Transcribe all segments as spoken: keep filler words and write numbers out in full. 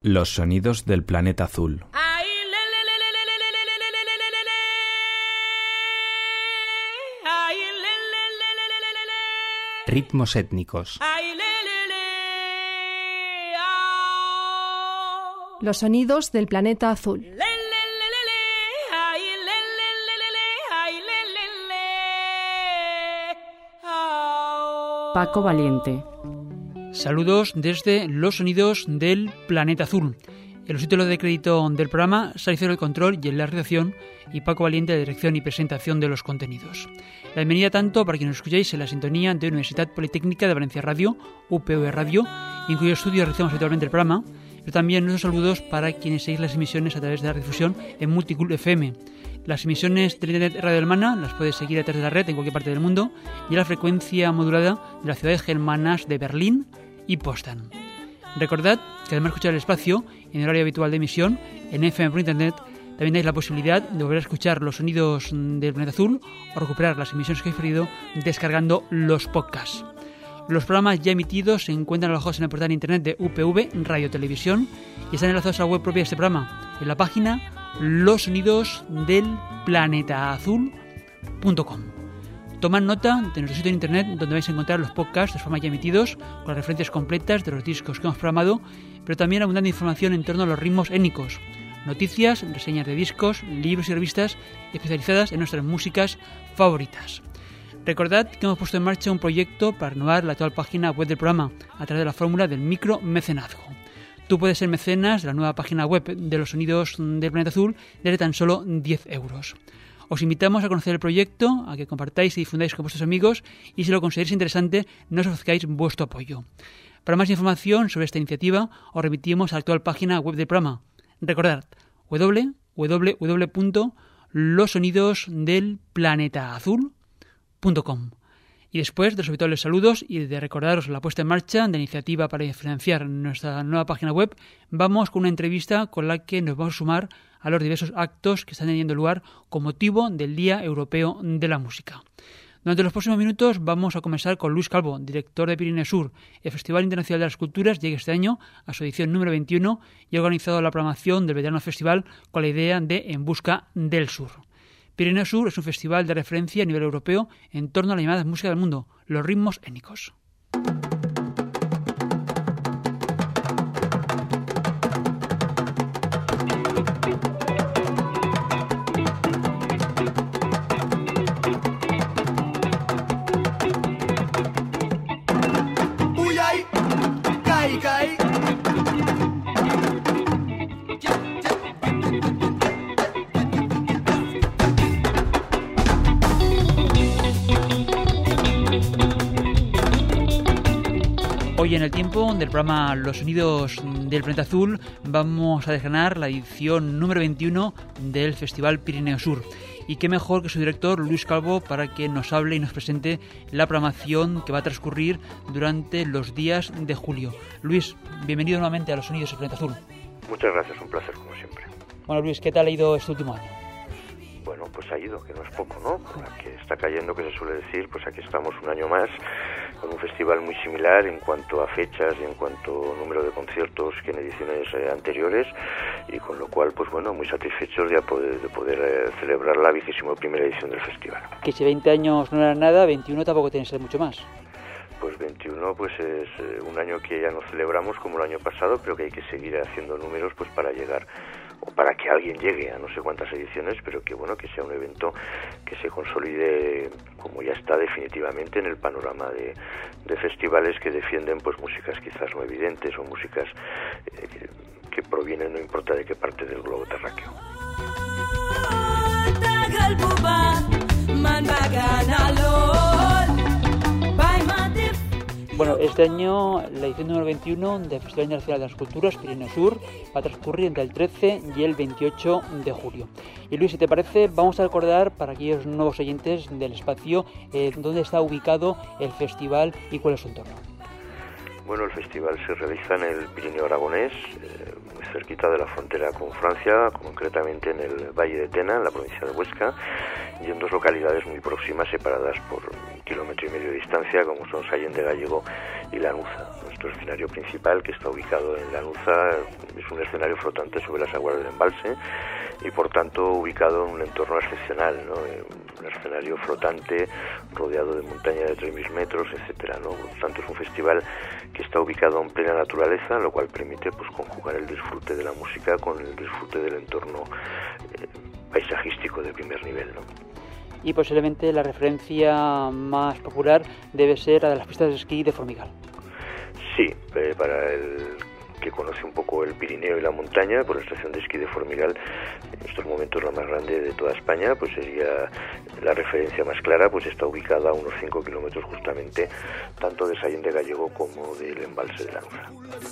Los sonidos del planeta azul. Ritmos étnicos. Los sonidos del planeta azul. Paco Valiente. Saludos desde Los sonidos del planeta azul. En los títulos de crédito del programa, Salicedo del control y en la redacción, y Paco Valiente de dirección y presentación de los contenidos. La bienvenida tanto para quienes nos escucháis en la sintonía de Universidad Politécnica de Valencia Radio, U P V Radio, en cuyo estudio realizamos habitualmente el programa, pero también nuestros saludos para quienes seguís las emisiones a través de la redifusión en Multicool F M. Las emisiones de Internet Radio Hermana las puedes seguir a través de la red en cualquier parte del mundo y a la frecuencia modulada de las ciudades germanas de Berlín y Potsdam. Recordad que además de escuchar el espacio en el horario habitual de emisión en F M por Internet, también tenéis la posibilidad de volver a escuchar los sonidos del planeta azul o recuperar las emisiones que habéis perdido descargando los podcasts. Los programas ya emitidos se encuentran alojados en el portal de internet de U P V Radio Televisión y están enlazados a la web propia de este programa, en la página los sonidos del planeta azul punto com. Tomad nota de nuestro sitio en internet donde vais a encontrar los podcasts de forma ya emitidos con las referencias completas de los discos que hemos programado, pero también abundante información en torno a los ritmos étnicos, noticias, reseñas de discos, libros y revistas especializadas en nuestras músicas favoritas. Recordad que hemos puesto en marcha un proyecto para renovar la actual página web del programa a través de la fórmula del micromecenazgo. Tú puedes ser mecenas de la nueva página web de los sonidos del planeta azul desde tan solo diez euros. Os invitamos a conocer el proyecto, a que compartáis y difundáis con vuestros amigos y si lo consideráis interesante, nos ofrezcáis vuestro apoyo. Para más información sobre esta iniciativa, os remitimos a la actual página web del programa. Recordad, doble u doble u doble u punto los sonidos del planeta azul punto com. Y después de los habituales saludos y de recordaros la puesta en marcha de la iniciativa para financiar nuestra nueva página web, vamos con una entrevista con la que nos vamos a sumar a los diversos actos que están teniendo lugar con motivo del Día Europeo de la Música. Durante los próximos minutos vamos a comenzar con Luis Calvo, director de Pirineo Sur. El Festival Internacional de las Culturas llega este año a su edición número veintiuno y ha organizado la programación del veterano festival con la idea de En Busca del Sur. Pirineo Sur es un festival de referencia a nivel europeo en torno a la llamada música del mundo, los ritmos étnicos. Hoy en el tiempo del programa Los sonidos del planeta azul vamos a desgranar la edición número veintiuno del Festival Pirineo Sur. Y qué mejor que su director, Luis Calvo, para que nos hable y nos presente la programación que va a transcurrir durante los días de julio. Luis, bienvenido nuevamente a Los sonidos del planeta azul. Muchas gracias, un placer como siempre. Bueno, Luis, ¿qué tal ha ido este último año? Bueno, pues ha ido, que no es poco, ¿no? Por la que está cayendo, que se suele decir, pues aquí estamos un año más con un festival muy similar en cuanto a fechas y en cuanto a número de conciertos que en ediciones eh, anteriores, y con lo cual, pues bueno, muy satisfechos de poder, de poder eh, celebrar la vigésima primera edición del festival. Que si veinte años no era nada, veintiuno tampoco tiene que ser mucho más. Pues veintiuno pues es eh, un año que ya no celebramos como el año pasado, pero que hay que seguir haciendo números pues para llegar, o para que alguien llegue a no sé cuántas ediciones, pero que bueno, que sea un evento que se consolide como ya está definitivamente en el panorama de, de festivales que defienden pues músicas quizás no evidentes o músicas eh, que, que provienen no importa de qué parte del globo terráqueo. Bueno, este año la edición número veintiuno del Festival Internacional de las Culturas Pirineo Sur va a transcurrir entre el trece y el veintiocho de julio. Y Luis, si te parece, vamos a recordar para aquellos nuevos oyentes del espacio eh, dónde está ubicado el festival y cuál es su entorno. Bueno, el festival se realiza en el Pirineo Aragonés, eh, muy cerquita de la frontera con Francia, concretamente en el Valle de Tena, en la provincia de Huesca, y en dos localidades muy próximas separadas por kilómetro y medio de distancia, como son Sallent de Gallego y Lanuza. Nuestro escenario principal, que está ubicado en Lanuza, es un escenario flotante sobre las aguas del embalse y por tanto ubicado en un entorno excepcional, ¿no? Un escenario flotante rodeado de montaña de tres mil metros, etcétera, ¿no? Por tanto es un festival que está ubicado en plena naturaleza, lo cual permite pues conjugar el disfrute de la música con el disfrute del entorno eh, paisajístico de primer nivel, ¿no? Y posiblemente la referencia más popular debe ser la de las pistas de esquí de Formigal. Sí, eh, para el que conoce un poco el Pirineo y la montaña, por la estación de esquí de Formigal, en estos momentos la más grande de toda España, pues sería la referencia más clara, pues está ubicada a unos cinco kilómetros justamente, tanto de Sallent de Gallego como del embalse de Lanuza.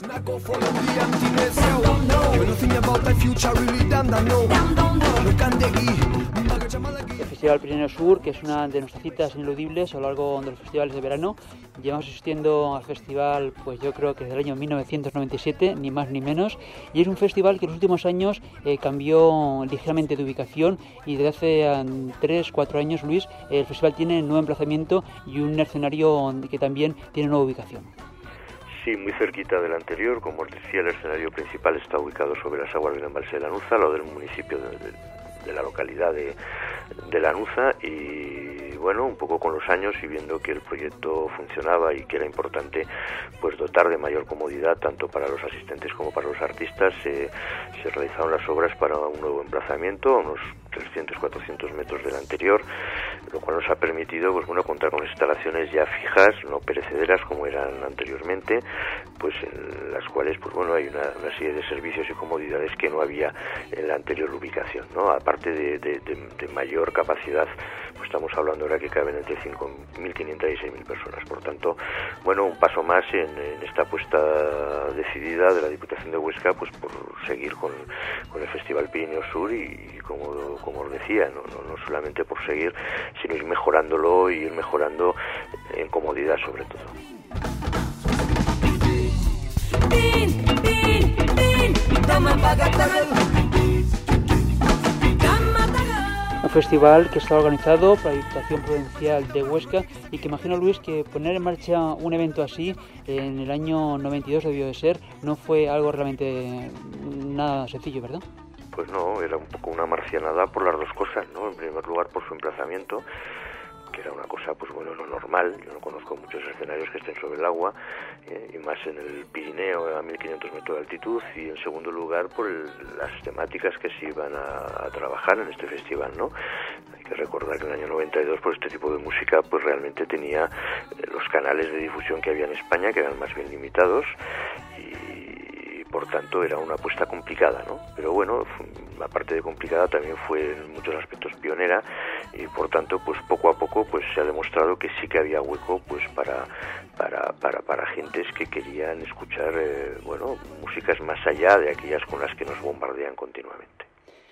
El Festival Pirineo Sur, que es una de nuestras citas ineludibles a lo largo de los festivales de verano. Llevamos asistiendo al festival, pues yo creo que desde el año mil novecientos noventa y siete, ni más ni menos, y es un festival que en los últimos años eh, cambió ligeramente de ubicación y desde hace tres, cuatro años, Luis, el festival tiene un nuevo emplazamiento y un escenario que también tiene nueva ubicación. Sí, muy cerquita del anterior, como os decía, el escenario principal está ubicado sobre las aguas del embalse de Lanuza, lo del municipio de, de, de la localidad de, de Lanuza, y bueno, un poco con los años y viendo que el proyecto funcionaba y que era importante pues dotar de mayor comodidad tanto para los asistentes como para los artistas, eh, se realizaron las obras para un nuevo emplazamiento, a unos trescientos a cuatrocientos metros del anterior, lo cual nos ha permitido pues bueno contar con instalaciones ya fijas, no perecederas como eran anteriormente, pues en las cuales pues bueno hay una, una serie de servicios y comodidades que no había en la anterior ubicación, ¿no? Aparte de, de, de, de mayor capacidad, pues estamos hablando ahora que caben entre cinco mil quinientas y seis mil personas, por tanto, bueno, un paso más en, en esta apuesta decidida de la Diputación de Huesca, pues por seguir con, con el Festival Pirineo Sur y, y como, como os decía, ¿no? No, no solamente por seguir, sino ir mejorándolo y ir mejorando en comodidad sobre todo. Un festival que está organizado por la Diputación Provincial de Huesca y que imagino, Luis, que poner en marcha un evento así en el año noventa y dos debió de ser, no fue algo realmente nada sencillo, ¿verdad? Pues no, era un poco una marcianada por las dos cosas, ¿no? En primer lugar por su emplazamiento, que era una cosa, pues bueno, lo normal. Yo no conozco muchos escenarios que estén sobre el agua, eh, y más en el Pirineo a mil quinientos metros de altitud, y en segundo lugar por el, las temáticas que se iban a, a trabajar en este festival, ¿no? Hay que recordar que en el año noventa y dos, pues este tipo de música pues realmente tenía eh, los canales de difusión que había en España, que eran más bien limitados, y por tanto era una apuesta complicada, ¿no? Pero bueno, aparte de complicada también fue en muchos aspectos pionera y por tanto pues poco a poco pues se ha demostrado que sí que había hueco pues para para para para gentes que querían escuchar eh, bueno, músicas más allá de aquellas con las que nos bombardean continuamente.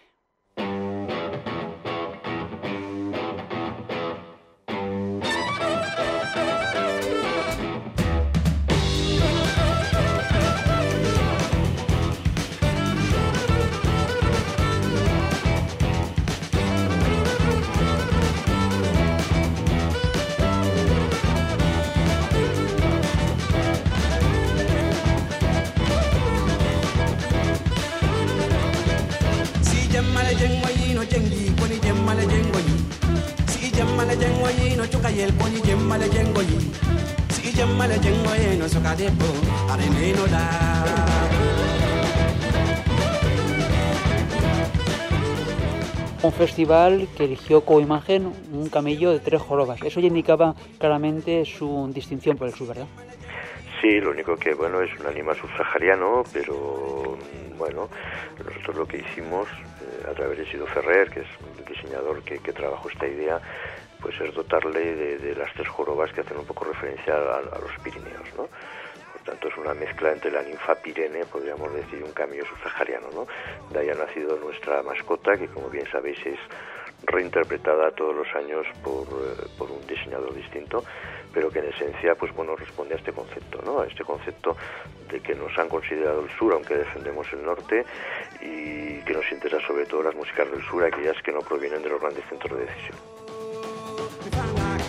Un festival que eligió como imagen un camello de tres jorobas. Eso ya indicaba claramente su distinción por el sur, ¿verdad? Sí, lo único que, bueno, es un animal subsahariano, pero bueno, nosotros lo que hicimos eh, a través de Sido Ferrer, que es el diseñador que, que trabajó esta idea, pues es dotarle de, de las tres jorobas que hacen un poco referencia a, a los Pirineos, ¿no? Por tanto, es una mezcla entre la ninfa pirene, podríamos decir, y un camello subsahariano, ¿no? De ahí ha nacido nuestra mascota, que como bien sabéis es reinterpretada todos los años por, eh, por un diseñador distinto, pero que en esencia pues bueno responde a este concepto, ¿no? A este concepto de que nos han considerado el sur, aunque defendemos el norte, y que nos interesa sobre todo las músicas del sur, aquellas que no provienen de los grandes centros de decisión.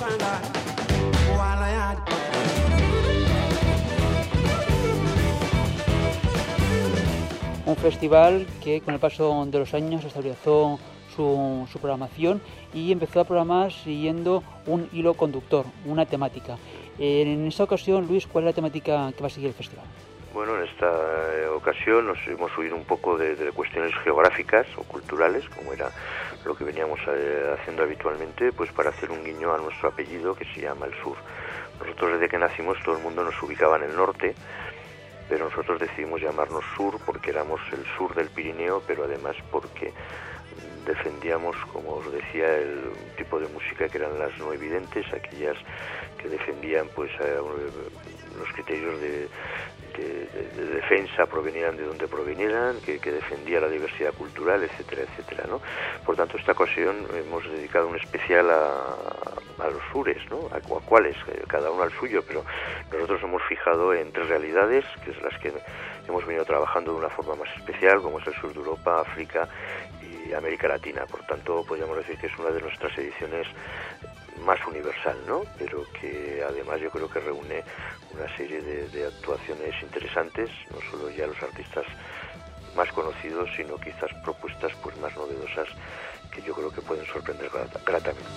Un festival que con el paso de los años estabilizó su, su programación y empezó a programar siguiendo un hilo conductor, una temática. En esta ocasión, Luis, ¿cuál es la temática que va a seguir el festival? Bueno, en esta ocasión nos hemos huido un poco de, de cuestiones geográficas o culturales, como era lo que veníamos eh, haciendo habitualmente, pues para hacer un guiño a nuestro apellido que se llama el Sur. Nosotros desde que nacimos todo el mundo nos ubicaba en el norte, pero nosotros decidimos llamarnos Sur porque éramos el sur del Pirineo, pero además porque defendíamos, como os decía, el tipo de música que eran las no evidentes, aquellas que defendían pues eh, los criterios de, de, de, de defensa provenieran de donde provenieran, que, que defendía la diversidad cultural, etcétera, etcétera, ¿no? Por tanto, esta ocasión hemos dedicado un especial a, a los sures, ¿no? A, a cuáles, cada uno al suyo, pero nosotros hemos fijado en tres realidades, que es las que hemos venido trabajando de una forma más especial, como es el sur de Europa, África y América Latina. Por tanto, podríamos decir que es una de nuestras ediciones más universal, ¿no? Pero que además yo creo que reúne una serie de, de actuaciones interesantes, no solo ya los artistas más conocidos, sino quizás propuestas pues más novedosas que yo creo que pueden sorprender grat- gratamente.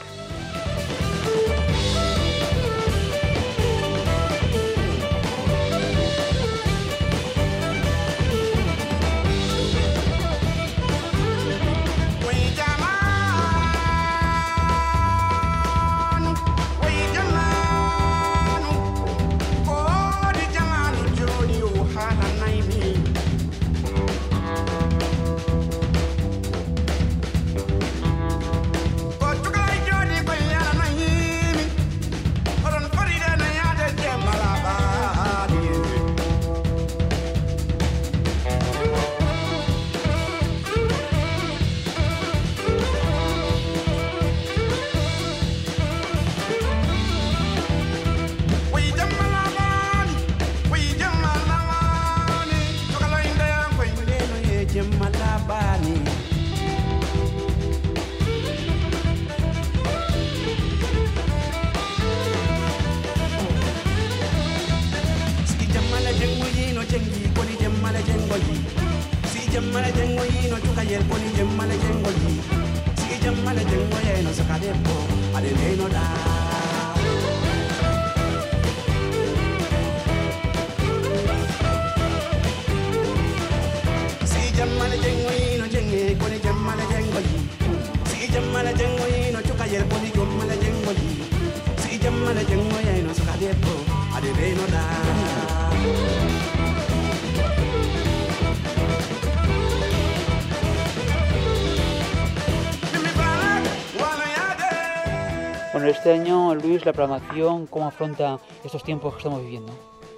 Bueno, este año, Luis, la programación, ¿cómo afronta estos tiempos que estamos viviendo?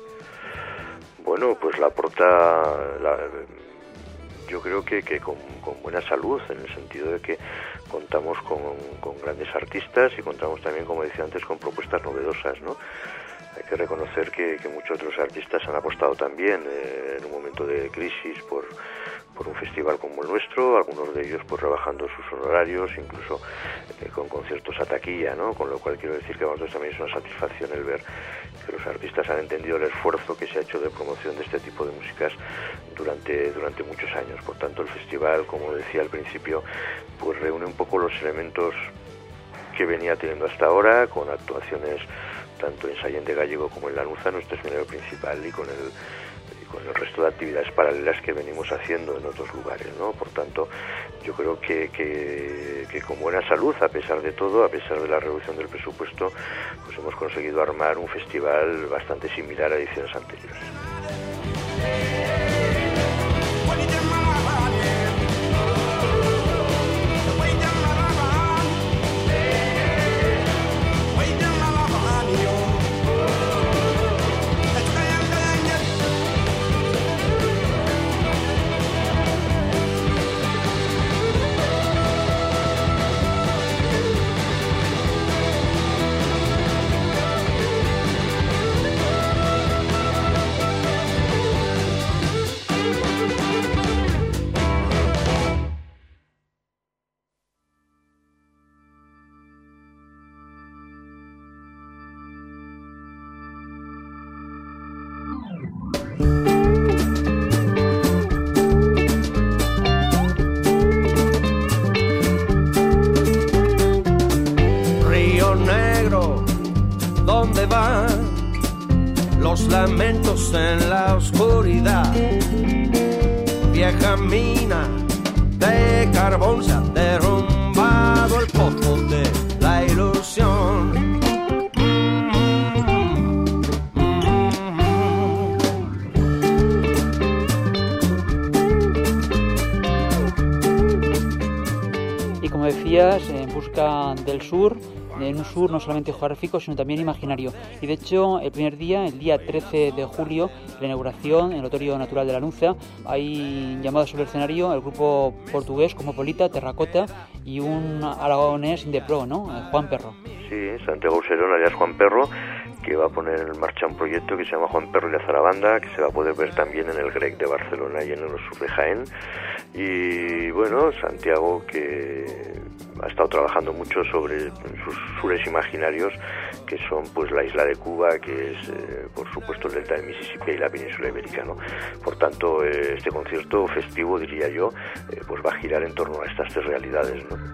Bueno, pues la aporta, la, yo creo que, que con, con buena salud, en el sentido de que contamos con, con grandes artistas y contamos también, como decía antes, con propuestas novedosas, ¿no? Hay que reconocer que, que muchos de los artistas han apostado también eh, en un momento de crisis por, por un festival como el nuestro, algunos de ellos pues rebajando sus honorarios, incluso eh, con conciertos a taquilla, ¿no? Con lo cual quiero decir que a nosotros también es una satisfacción el ver que los artistas han entendido el esfuerzo que se ha hecho de promoción de este tipo de músicas durante, durante muchos años. Por tanto, el festival, como decía al principio, pues reúne un poco los elementos que venía teniendo hasta ahora, con actuaciones tanto en Sallent de Gallego como en Lanuza, nuestro escenario principal, y con el y con el resto de actividades paralelas que venimos haciendo en otros lugares, ¿no? Por tanto, yo creo que, que, que con buena salud, a pesar de todo, a pesar de la reducción del presupuesto, pues hemos conseguido armar un festival bastante similar a ediciones anteriores. vieja mina de carbón se ha derrumbado el pozo de la ilusión. Y como decías, en busca del sur, en un sur no solamente geográfico, sino también imaginario. Y de hecho, el primer día, el día trece de julio, la inauguración en el Lotorio Natural de la Nuncia, hay llamado sobre el escenario el grupo portugués Cosmopolita, Terracota y un aragonés de pro, ¿no? Juan Perro. Sí, Santiago Userón, alias Juan Perro, que va a poner en marcha un proyecto que se llama Juan Perro y la Zarabanda, que se va a poder ver también en el Grec de Barcelona y en el Sur de Jaén. Y bueno, Santiago, que ha estado trabajando mucho sobre sus sures imaginarios, que son pues la isla de Cuba, que es eh, por supuesto el delta del Mississippi y la península ibérica, ¿no? Por tanto, eh, este concierto festivo, diría yo, eh, pues va a girar en torno a estas tres realidades, ¿no?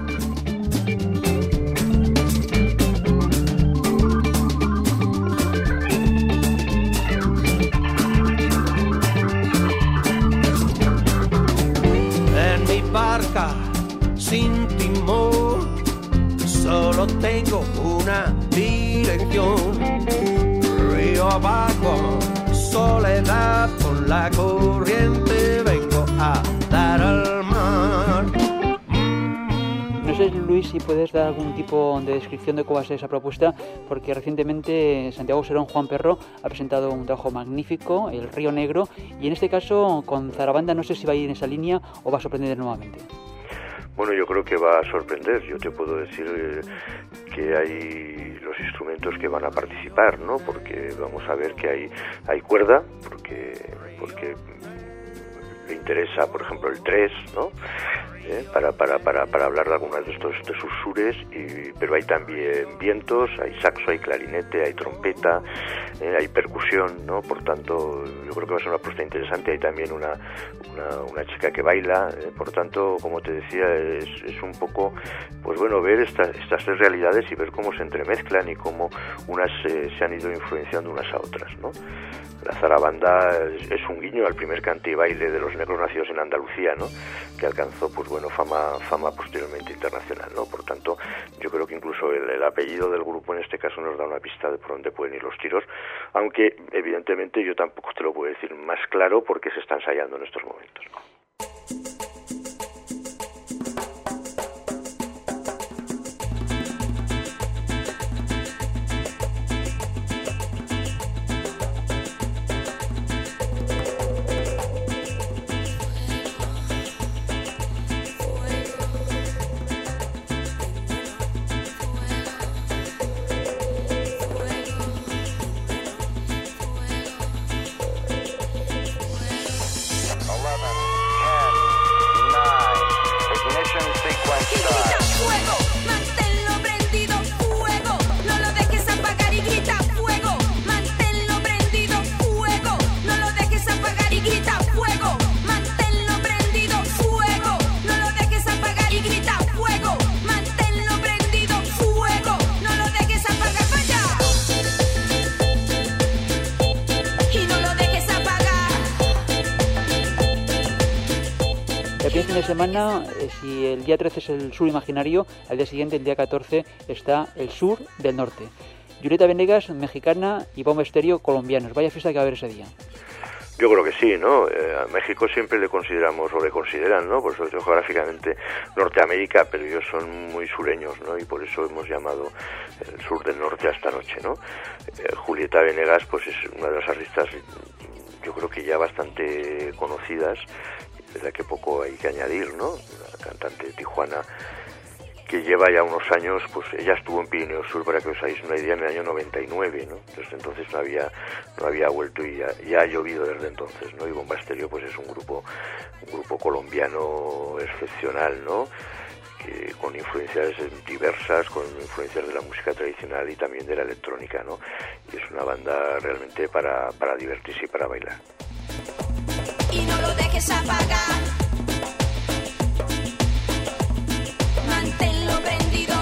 Barca sin timón, solo tengo una dirección, río abajo, soledad con la corriente, vengo a dar al mar. No sé, Luis, si puedes dar algún tipo de descripción de cómo va a ser esa propuesta, porque recientemente Santiago Userón, Juan Perro, ha presentado un trabajo magnífico, El Río Negro, y en este caso con Zarabanda no sé si va a ir en esa línea o va a sorprender nuevamente. Bueno, yo creo que va a sorprender. Yo te puedo decir eh, que hay los instrumentos que van a participar, ¿no? Porque vamos a ver que hay hay cuerda, porque porque le interesa, por ejemplo, el tres, ¿no? ¿Eh? Para, para, para, para hablar de algunas de estos de sus sures, y, pero hay también vientos, hay saxo, hay clarinete, hay trompeta, ¿eh? Hay percusión, ¿no? Por tanto, yo creo que va a ser una propuesta interesante. Hay también una, una, una chica que baila, ¿eh? Por tanto, como te decía, es, es un poco, pues bueno, ver estas, estas tres realidades y ver cómo se entremezclan y cómo unas eh, se han ido influenciando unas a otras, ¿no? La zarabanda es, es un guiño al primer cante y baile de los negros nacidos en Andalucía, ¿no? Que alcanzó, pues bueno, fama fama posteriormente internacional, ¿no? Por tanto, yo creo que incluso el, el apellido del grupo en este caso nos da una pista de por dónde pueden ir los tiros, aunque evidentemente yo tampoco te lo puedo decir más claro porque se está ensayando en estos momentos, ¿no? De semana, eh, si el día trece es el sur imaginario, al día siguiente, el día catorce, está el sur del norte. Julieta Venegas, mexicana, y Bomba Estéreo, colombianos. Vaya fiesta que va a haber ese día. Yo creo que sí, ¿no? Eh, a México siempre le consideramos o le consideran, ¿no? Por eso geográficamente Norteamérica, pero ellos son muy sureños, ¿no? Y por eso hemos llamado el sur del norte a esta noche, ¿no? Eh, Julieta Venegas, pues es una de las artistas, yo creo que ya bastante conocidas, de la que poco hay que añadir, ¿no? La cantante de Tijuana, que lleva ya unos años, pues ella estuvo en Pirineo Sur, para que os hagáis una idea, en el año noventa y nueve, ¿no? Desde entonces no había no había vuelto y ya, ya ha llovido desde entonces, ¿no? Y Bomba Estéreo, pues es un grupo un grupo colombiano excepcional, ¿no? Que con influencias diversas, con influencias de la música tradicional y también de la electrónica, ¿no? Y es una banda realmente para, para divertirse y para bailar. Y no lo dejes apagar, manténlo prendido,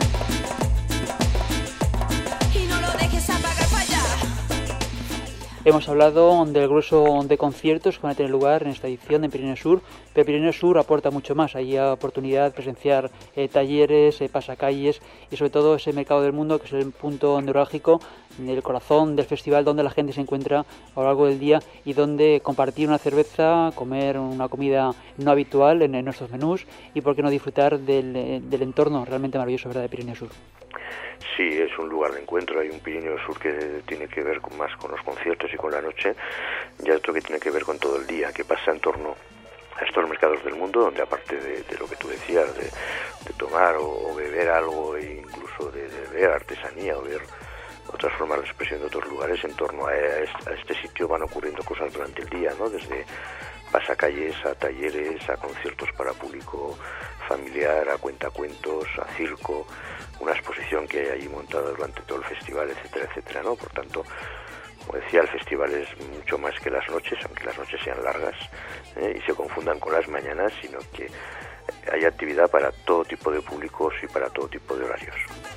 y no lo dejes apagar para allá. hemos hablado del grueso de conciertos que van a tener lugar en esta edición de Pirineo Sur, pero Pirineo Sur aporta mucho más. Hay oportunidad de presenciar eh, talleres, eh, pasacalles y sobre todo ese mercado del mundo que es el punto neurálgico, el corazón del festival, donde la gente se encuentra a lo largo del día y donde compartir una cerveza, comer una comida no habitual en, en nuestros menús y por qué no disfrutar del, del entorno realmente maravilloso, ¿verdad?, de Pirineo Sur. Sí, es un lugar de encuentro. Hay un Pirineo Sur que tiene que ver con, más con los conciertos y con la noche, y otro que tiene que ver con todo el día, que pasa en torno a estos mercados del mundo, donde aparte de, de lo que tú decías, de, de tomar o, o beber algo, e incluso de, de ver artesanía o ver otras formas de expresión de otros lugares, en torno a este, a este sitio van ocurriendo cosas durante el día, ¿no? Desde pasacalles a talleres, a conciertos para público familiar, a cuentacuentos, a circo, una exposición que hay allí montada durante todo el festival, etcétera, etcétera, ¿no? Por tanto, como decía, el festival es mucho más que las noches, aunque las noches sean largas ¿eh? y se confundan con las mañanas, sino que hay actividad para todo tipo de públicos y para todo tipo de horarios.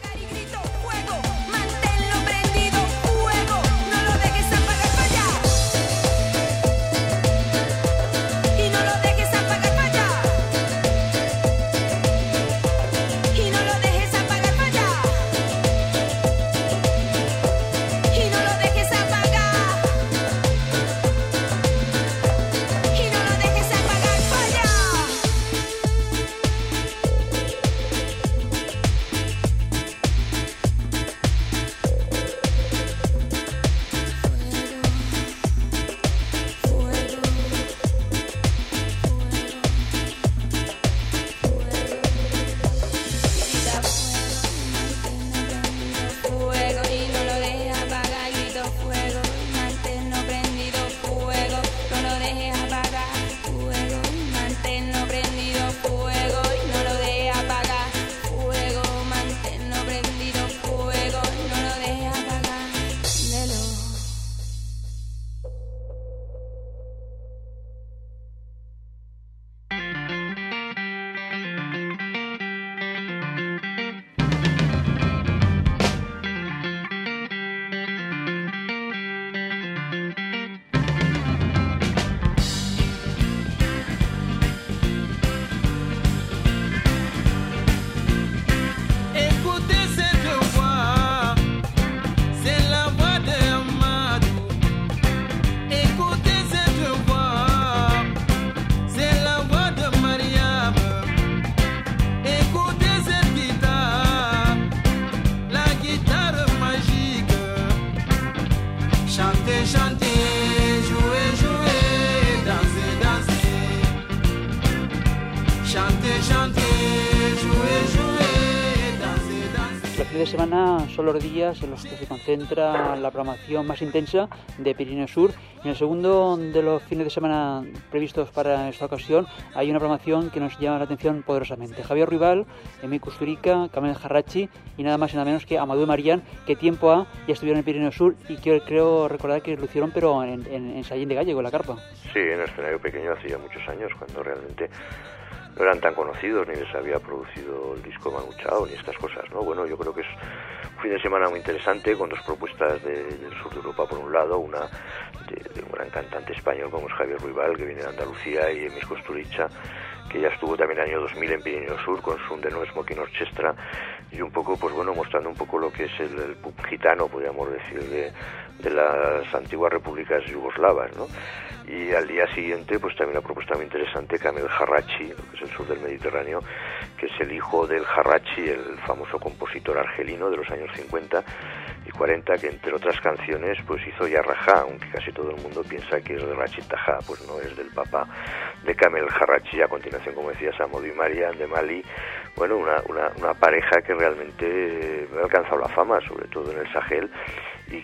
De semana son los días en los que se concentra la programación más intensa de Pirineo Sur. En el segundo de los fines de semana previstos para esta ocasión hay una programación que nos llama la atención poderosamente. Javier Ruibal, Emi Kusturica, Kamel Jarrachi y nada más y nada menos que Amadou Marian, que tiempo ha ya estuvieron en Pirineo Sur y que creo recordar que lo hicieron pero en, en, en Sallén de Gallego, en la carpa. Sí, en el escenario pequeño hacía muchos años, cuando realmente no eran tan conocidos, ni les había producido el disco Manu Chao, ni estas cosas, ¿no? Bueno, yo creo que es un fin de semana muy interesante, con dos propuestas de, del sur de Europa, por un lado, una de, de un gran cantante español como es Javier Ruibal, que viene de Andalucía, y Emis Kusturica, que ya estuvo también en el año dos mil en Pirineo Sur con su The No Smoking Orchestra, y un poco, pues bueno, mostrando un poco lo que es el, el pub gitano, podríamos decir, de, de las antiguas repúblicas yugoslavas, ¿no? Y al día siguiente, pues también una propuesta muy interesante, Kamel Jarrachi, lo que es el sur del Mediterráneo, que es el hijo del Jarrachi, el famoso compositor argelino de los años cincuenta y cuarenta, que entre otras canciones pues hizo Ya Rajá, aunque casi todo el mundo piensa que es de Rachid Taha, pues no, es del papá de Kamel Jarrachi. A continuación, como decías, Amadou y Marian de Mali, bueno, una, una, una pareja que realmente ha alcanzado la fama, sobre todo en el Sahel, y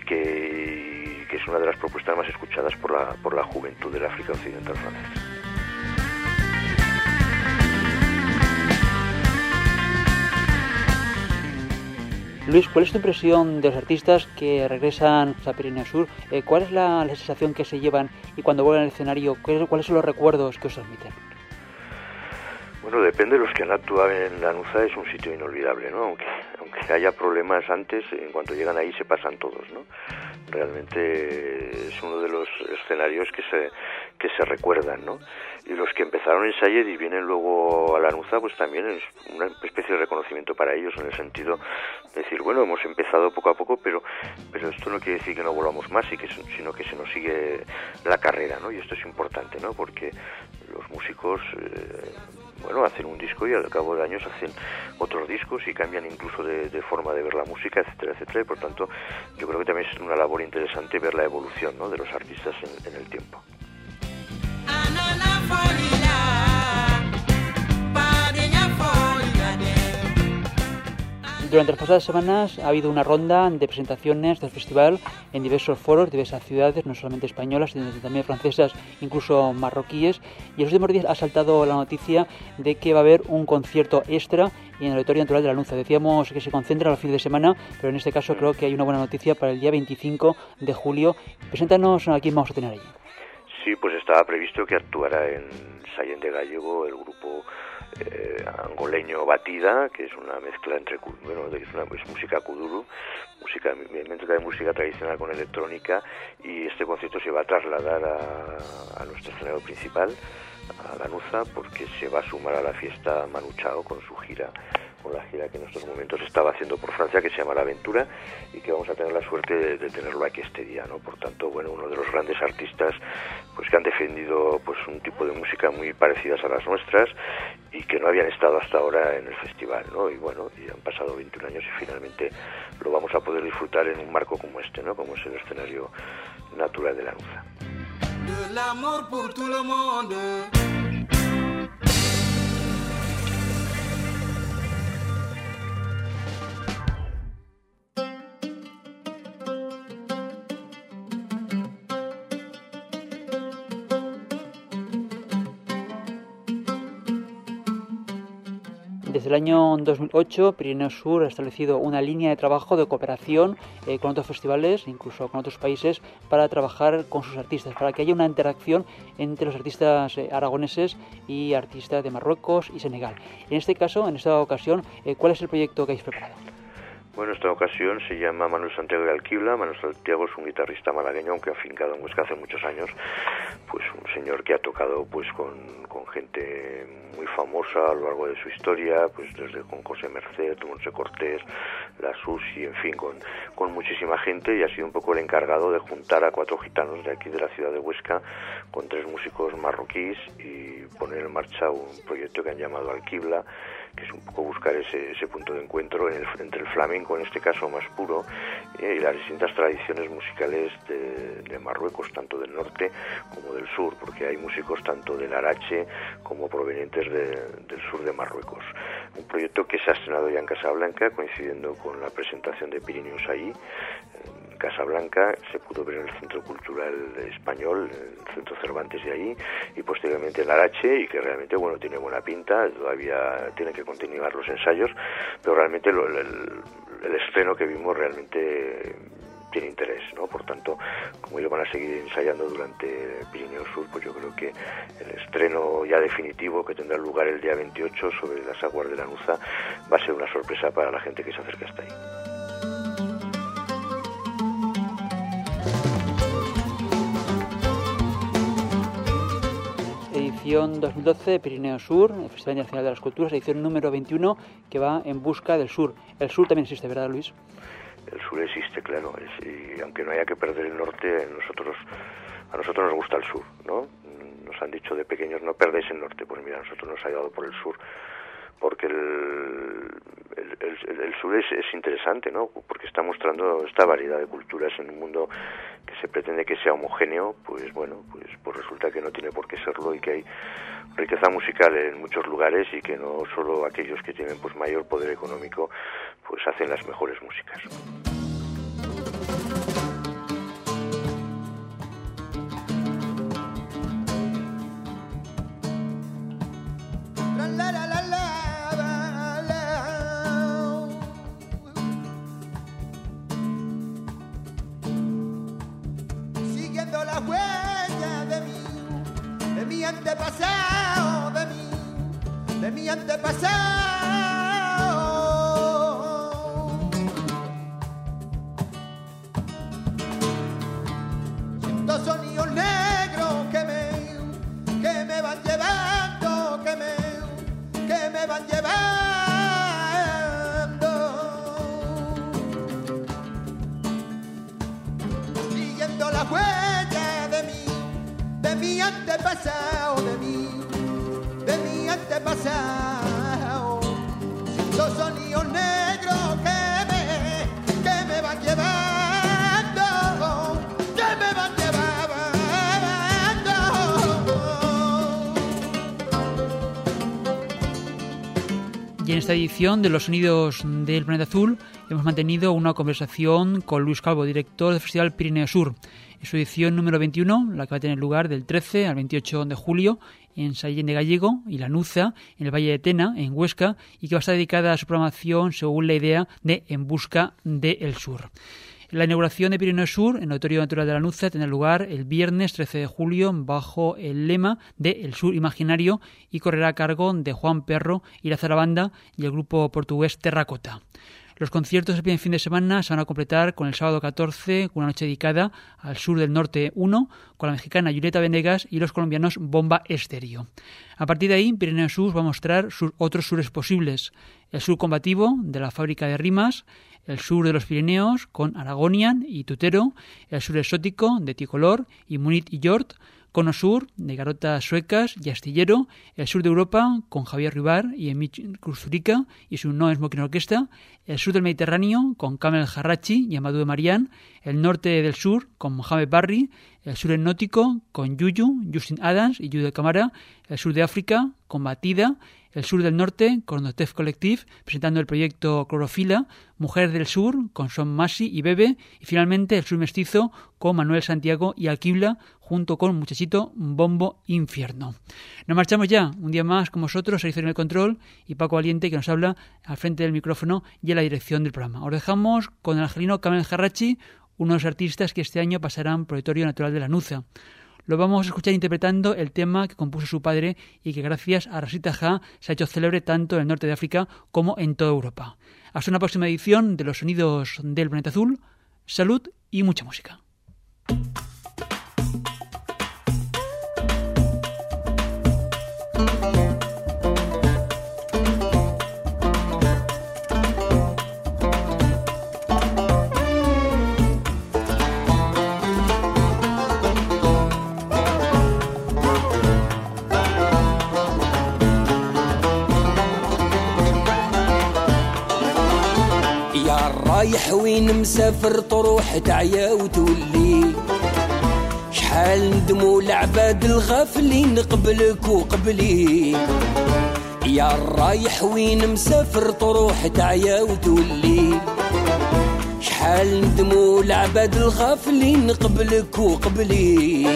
que, y que es una de las propuestas más escuchadas por la, por la juventud del África Occidental francesa. Luis, ¿cuál es tu impresión de los artistas que regresan a Pirineo Sur? Eh, ¿Cuál es la, la sensación que se llevan y cuando vuelven al escenario, cuáles son los recuerdos que os transmiten? Bueno, depende de los que han actuado en Lanuza, es un sitio inolvidable, ¿no? Aunque, aunque haya problemas antes, en cuanto llegan ahí se pasan todos, ¿no? realmente es uno de los escenarios que se que se recuerdan, ¿no? Y los que empezaron en Sallent y vienen luego a Lanuza, pues también es una especie de reconocimiento para ellos, en el sentido de decir, bueno, hemos empezado poco a poco, pero pero esto no quiere decir que no volvamos más, y que, sino que se nos sigue la carrera, ¿no? Y esto es importante, ¿no? Porque los músicos, eh, bueno, hacen un disco y al cabo de años hacen otros discos y cambian incluso de, de forma de ver la música, etcétera, etcétera, y por tanto yo creo que también es una labor interesante ver la evolución, ¿no?, de los artistas en, en el tiempo. Durante las pasadas semanas ha habido una ronda de presentaciones del festival en diversos foros, diversas ciudades, no solamente españolas, sino también francesas, incluso marroquíes, y en los últimos días ha saltado la noticia de que va a haber un concierto extra en el Auditorio Natural de Lanuza. Decíamos que se concentra los fines de semana, pero en este caso creo que hay una buena noticia para el día veinticinco de julio. Preséntanos a quién vamos a tener allí. Sí, pues estaba previsto que actuara en Sallent de Gallego el grupo eh, angoleño Batida, que es una mezcla entre, bueno, es, una, es música kuduro, música, mezcla de música tradicional con electrónica, y este concierto se va a trasladar a, a nuestro escenario principal, a Lanuza, porque se va a sumar a la fiesta Manu Chao con su gira, con la gira que en estos momentos estaba haciendo por Francia, que se llama La Aventura, y que vamos a tener la suerte de, de tenerlo aquí este día, ¿no? Por tanto, bueno, uno de los grandes artistas pues que han defendido pues un tipo de música muy parecidas a las nuestras y que no habían estado hasta ahora en el festival, ¿no? Y bueno, y han pasado veintiún años y finalmente lo vamos a poder disfrutar en un marco como este, ¿no? Como es el escenario natural de Lanuza. De l'amor pour tout le monde. Desde el año dos mil ocho, Pirineos Sur ha establecido una línea de trabajo de cooperación eh, con otros festivales, incluso con otros países, para trabajar con sus artistas, para que haya una interacción entre los artistas eh, aragoneses y artistas de Marruecos y Senegal. En este caso, en esta ocasión, eh, ¿cuál es el proyecto que habéis preparado? Bueno, esta ocasión se llama Manuel Santiago de Alquibla. Manuel Santiago es un guitarrista malagueño, aunque afincado en Huesca hace muchos años, pues un señor que ha tocado pues con, con gente muy famosa a lo largo de su historia, pues desde con José Merced, Monse Cortés, La Susi, en fin, con, con muchísima gente, y ha sido un poco el encargado de juntar a cuatro gitanos de aquí de la ciudad de Huesca con tres músicos marroquíes y poner en marcha un proyecto que han llamado Alquibla, que es un poco buscar ese, ese punto de encuentro en el, entre el flamenco, en este caso más puro, eh, y las distintas tradiciones musicales de, de Marruecos, tanto del norte como del sur, porque hay músicos tanto del Arache como provenientes de, del sur de Marruecos. Un proyecto que se ha estrenado ya en Casablanca, coincidiendo con la presentación de Pirineos ahí. En Casablanca se pudo ver en el Centro Cultural Español, en el Centro Cervantes de ahí, y posteriormente en Arache, y que realmente, bueno, tiene buena pinta. Todavía tienen que continuar los ensayos, pero realmente lo, el, el estreno que vimos realmente tiene interés, ¿no? Por tanto, como ellos van a seguir ensayando durante Pirineos Sur, pues yo creo que el estreno ya definitivo, que tendrá lugar el día veintiocho sobre las aguas de Lanuza, va a ser una sorpresa para la gente que se acerca hasta ahí. Edición dos mil doce, Pirineos Sur, el Festival Internacional de las Culturas, edición número veintiuno, que va en busca del sur. El sur también existe, ¿verdad, Luis? El sur existe, claro, es, y aunque no haya que perder el norte, nosotros a nosotros nos gusta el sur, ¿no? Nos han dicho de pequeños, no perdéis el norte. Pues mira, a nosotros nos ha ayudado por el sur, porque el, el, el, el sur es, es interesante, ¿no? Porque está mostrando esta variedad de culturas en un mundo que se pretende que sea homogéneo. Pues bueno, pues, pues resulta que no tiene por qué serlo, y que hay riqueza musical en muchos lugares, y que no solo aquellos que tienen pues mayor poder económico pues hacen las mejores músicas. Siguiendo la huella de mí, de mi antepasado, de mí, de mi antepasado. van llevando, que me, que me van llevando. Siguiendo la huella de mí, de mi antepasado, de mí, de mi antepasado. Los sonidos negros que me, que me van llevando, que me van llevando. Y en esta edición de Los Sonidos del Planeta Azul hemos mantenido una conversación con Luis Calvo, director del Festival Pirineo Sur. En su edición número veintiuno, la que va a tener lugar del trece al veintiocho de julio en Sallén de Gallego y Lanuza, en el Valle de Tena, en Huesca, y que va a estar dedicada a su programación según la idea de En Busca del Sur. La inauguración de Pirineo Sur en el Auditorio Natural de Lanuza tendrá lugar el viernes trece de julio bajo el lema de El Sur Imaginario y correrá a cargo de Juan Perro y la Zarabanda y el grupo portugués Terracota. Los conciertos del primer fin de semana se van a completar con el sábado catorce, con una noche dedicada al Sur del Norte uno, con la mexicana Julieta Venegas y los colombianos Bomba Estéreo. A partir de ahí, Pirineo Sur va a mostrar sus otros sures posibles. El sur combativo, de la Fábrica de Rimas, el sur de los Pirineos, con Aragonian y Tutero, el sur exótico, de Ticolor y Munit y Yort, Cono Sur, de Garotas Suecas y Astillero, el sur de Europa, con Javier Ribar y Emil Kusturica y su No Smoking Orquesta, el sur del Mediterráneo, con Kamel Jarrachi y Amadou de Marian, el norte del sur, con Mohamed Barri, el sur exótico, con Yuyu, Justin Adams y Jude Camara, el sur de África, con Batida, el sur del norte, con Notef Collective, presentando el proyecto Clorofila, Mujeres del Sur, con Son Masi y Bebe, y finalmente el sur mestizo, con Manuel Santiago y Alquibla, junto con Muchachito Bombo Infierno. Nos marchamos ya, un día más con vosotros, Sergio en el control y Paco Valiente, que nos habla al frente del micrófono y en la dirección del programa. Os dejamos con el angelino Kamel Jarrachi, uno de los artistas que este año pasarán por el Auditorio Natural de Lanuza. Lo vamos a escuchar interpretando el tema que compuso su padre y que gracias a Rasita Ja se ha hecho célebre tanto en el norte de África como en toda Europa. Hasta una próxima edición de Los Sonidos del Planeta Azul. Salud y mucha música. رايح وين مسافر تروح تعيا وتولي شحال ندموا العباد الغافلين قبلك وقبلي يا رايح وين مسافر تروح تعيا وتولي شحال ندموا العباد الغافلين قبلك وقبلي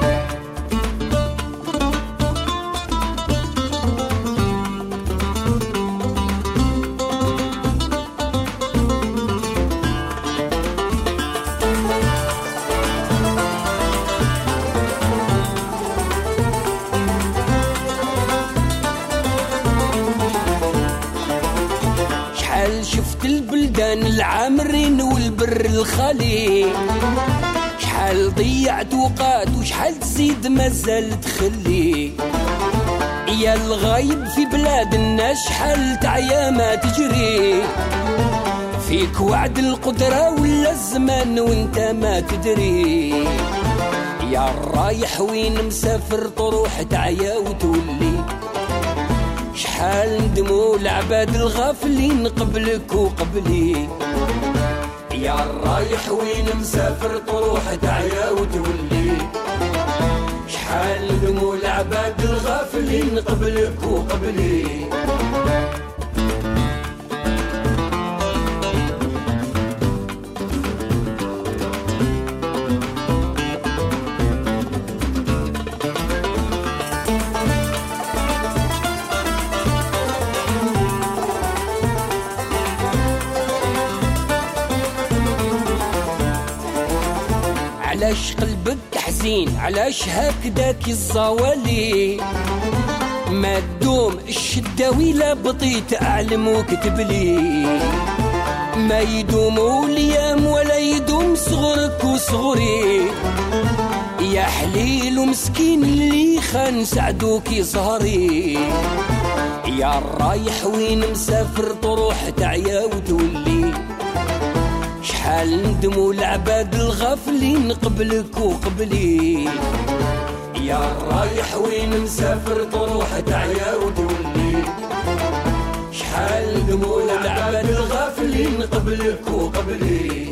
العامرين والبر الخالي شحال ضيعت وقات وشحال تزيد مازال تخلي يا الغايب في بلاد الناس شحال تعيا ما تجري فيك وعد القدرة ولا الزمان وانت ما تدري يا رايح وين مسافر تروح تعيا وتولي شحال ندموا العباد الغافلين قبلك وقبلي يا رايح وين مسافر تروح تعيا وتولي شحال ندموا العباد الغافلين قبلك وقبلي علاش قلبك حزين علاش هكداك الزوالي ما تدوم الشدة ولا بطيت أعلم وكتب لي ما يدوم اليام ولا يدوم صغرك وصغري يا حليل ومسكين اللي خان سعدوك زهري يا رايح وين مسافر تروح تعيا وتولي شحال ندموا العباد الغافلين قبلك وقبلي يا رايح وين مسافر تروح تعيا وتولي شحال ندموا العباد الغافلين قبلك وقبلي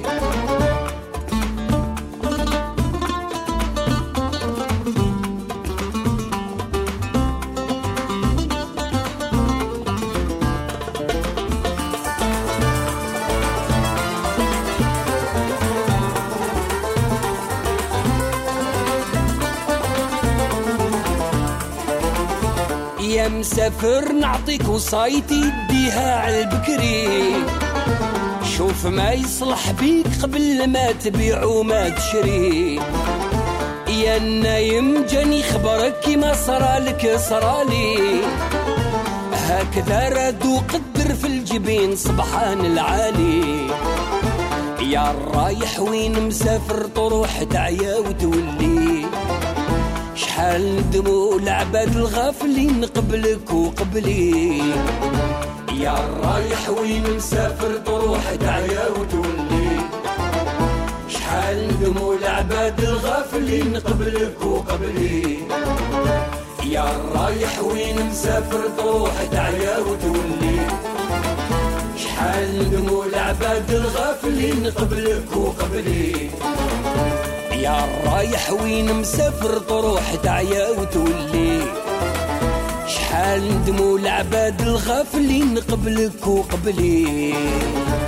يا مسافر نعطيك وصايتي ديها على البكري شوف ما يصلح بيك قبل ما تبيع وما تشري يا النايم جاني خبرك كيما صرالك صرالي هكذا رادو قدر في الجبين سبحان العالي يا الرايح وين مسافر تروح تعيا وتولي شحال ندموا العباد الغافلين قبلك وقبلي يا الرايح وين مسافر تروح تعيا وتولي شحال ندموا العباد الغافلين قبلك وقبلي يا الرايح وين مسافر تروح تعيا وتولي شحال ندموا العباد الغافلين قبلك وقبلي يا الرايح وين مسافر تروح تعيا وتولي شحال ندموا العباد الغافلين قبلك وقبلي